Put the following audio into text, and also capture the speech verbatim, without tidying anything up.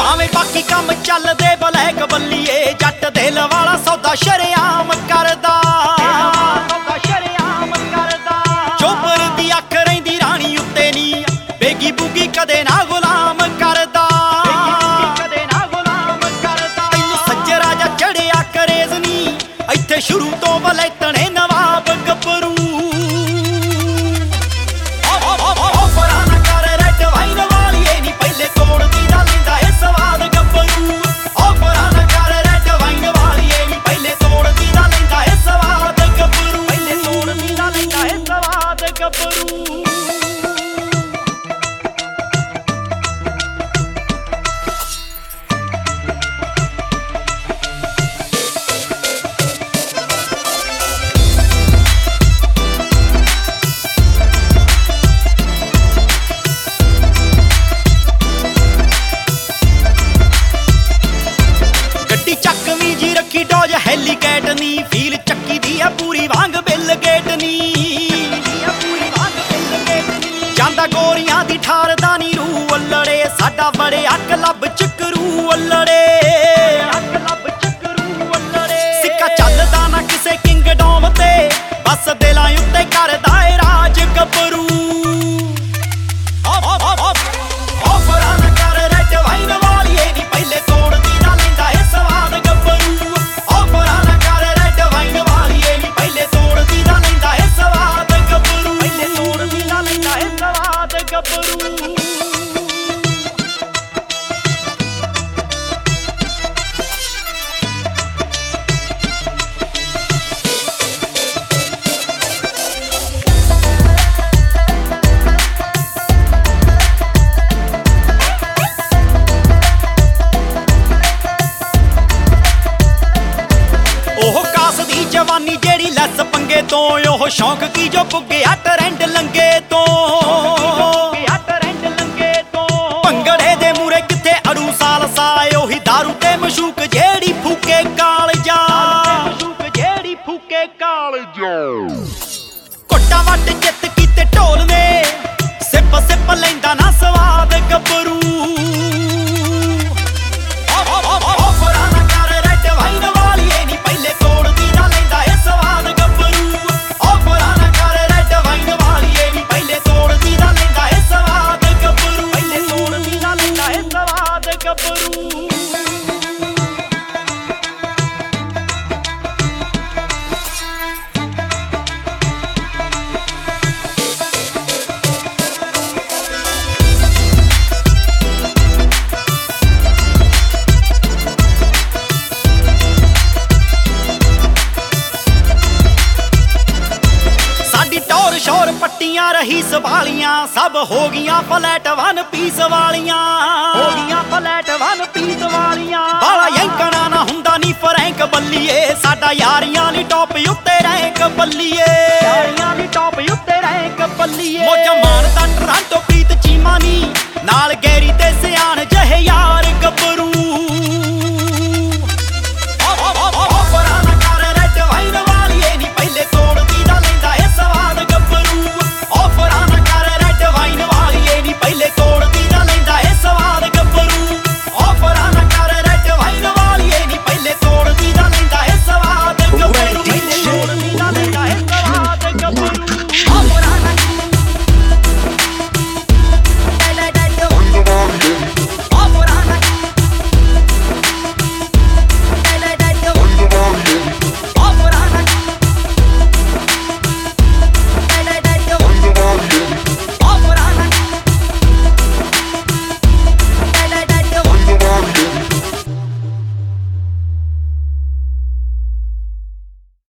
ਭਾਵੇਂ ਬਾਕੀ ਕੰਮ ਚੱਲਦੇ ਬਲੈਕ ਬੱਲੀਏ ਜੱਟ ਦਿਲ ਵਾਲਾ ਸੌਦਾ ਸ਼ਰੇਆਮ ਕਰਦਾ ਸ਼ਰੇਆਮ ਕਰਦਾ ਚੋਬਰ ਦੀ ਅੱਖ ਰਹਿੰਦੀ ਰਾਣੀ ਉੱਤੇ ਨੀ ਬੇਗੀ ਬੁਗੀ ਕਦੇ ਨਾ ਗੁਲਾਮ ਕਰਦਾ ਕਦੇ ਨਾ ਗੁਲਾਮ ਕਰਦਾ ਤੈਨੂੰ ਸੱਜਰਾ ਜਾਂ ਚੜਿਆ ਕਰੇਜ਼ ਨੀ ਇੱਥੇ ਸ਼ੁਰੂ ਤੋਂ ਵਲੈਤਣੇ ਨਵਾਬ ਗੱਭਰੂ ਹੈਲੀਕੈਟ ਨੀ ਫੀਲ ਚੱਕੀ ਦੀ ਆ ਪੂਰੀ ਵਾਂਗ ਬਿੱਲ ਗੇਟ ਨੀ ਜਾਂਦਾ ਗੋਰੀਆਂ ਦੀ ਠਾਰਦਾ ਨੀ ਰੂ ਅੱਲੜੇ ਸਾਡਾ ਬੜੇ ਅੱਕ ਲੱਭ ਚੱਕਰੂ ਅੱਲੜੇ ਸਿੱਕਾ ਚੱਲਦਾ ਨਾ ਕਿਸੇ ਕਿੰਗਡਮ ਤੇ ਬਸ ਦਿਲਾਂ ਉੱਤੇ ਕਰਦਾ ਏ ਰਾਜ ਗੱਭਰੂ ਜਵਾਨੀ ਜਿਹੜੀ ਲੈਸ ਪੰਗੇ ਤੋਂ ਉਹ ਸ਼ੌਂਕ ਕੀ ਜੋ ਪੁੱਗਿਆ ਟਰੈਂਡ ਲੰਗੇ ਤੋਂ ਭੰਗੜੇ ਦੇ ਮੂਰੇ ਕਿੱਥੇ ਅੜੂ ਸਾਲ ਸਾਏ ਉਹੀ ਦਾਰੂ ਤੇ ਮਸ਼ੂਕ ਜਿਹੜੀ ਫੂਕੇ ਕਾਲਜਾ ਜਿਹੜੀ ਫੂਕੇ ਕਾਲਜਾ ਘੁੱਟਾਂ ਵੱਟ ਜਿੱਤ ਕੀਤੇ ਢੋਲ ਨੇ ਸਿਪ ਸਿਪ ਲੈਂਦਾ ਨਾ ਸਵਾਦ ਗੱਭਰੂ ਸ਼ੋਰ ਪੱਟੀਆਂ ਰਹੀ ਸਵਾਲੀਆਂ ਸਭ ਹੋ ਗਈਆਂ ਫਲੈਟ ਵਨ ਪੀਸ ਵਾਲੀਆਂ ਹੋ ਗਈਆਂ ਫਲੈਟ ਵਨ ਪੀਸ ਵਾਲੀਆਂ ਬਾਲਾ ਯੰਕਣਾ ਨਾ ਹੁੰਦਾ ਨੀ ਫਰੈਂਕ ਬੱਲੀਏ ਸਾਡਾ ਯਾਰੀਆਂ ਲਈ ਟੌਪ ਉੱਤੇ ਰੈਂਕ ਬੱਲੀਏ ਯਾਰੀਆਂ ਲਈ ਟੌਪ ਉੱਤੇ ਰੈਂਕ ਬੱਲੀਏ ਮੋਜਾ ਮਾਰਦਾ ਟਰਾਂਟੋ ਪ੍ਰੀਤ ਚੀਮਾ ਨੀ ਨਾਲ ਗੈਰੀ ਤੇ ਸਿਆਣ